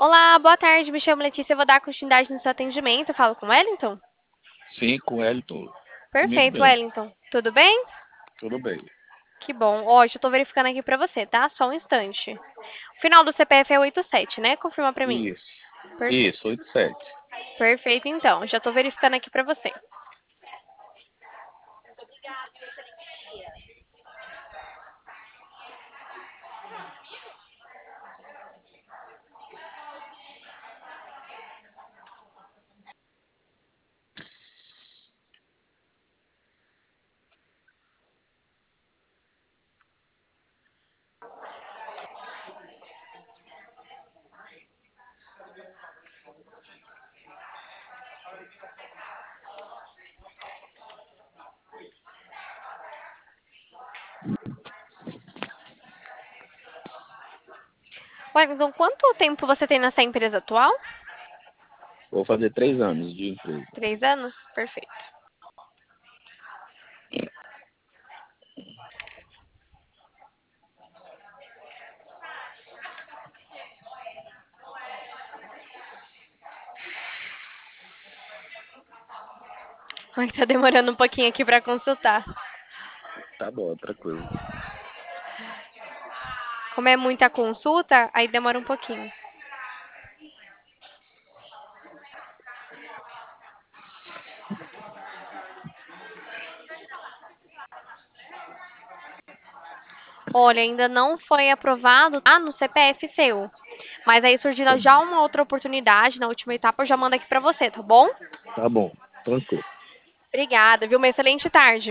Olá, boa tarde. Me chamo Letícia. Eu vou dar continuidade no seu atendimento. Eu falo com o Wellington? Sim, com o Wellington. Comigo Perfeito, mesmo. Wellington. Tudo bem? Tudo bem. Que bom. Ó, já tô verificando aqui pra você, tá? Só um instante. O final do CPF é 87, né? Confirma pra mim. Isso. Perfeito. Isso, 87. Perfeito, então. Já tô verificando aqui pra você. Wellington, quanto tempo você tem nessa empresa atual? Vou fazer 3 anos de empresa. 3 anos? Perfeito. Ai, tá demorando um pouquinho aqui pra consultar. Tá bom, tranquilo. Como é muita consulta, aí demora um pouquinho. Olha, ainda não foi aprovado, tá? No CPF seu. Mas aí surgindo já uma outra oportunidade na última etapa, eu já mando aqui pra você, tá bom? Tá bom, tranquilo. Obrigada, viu? Uma excelente tarde.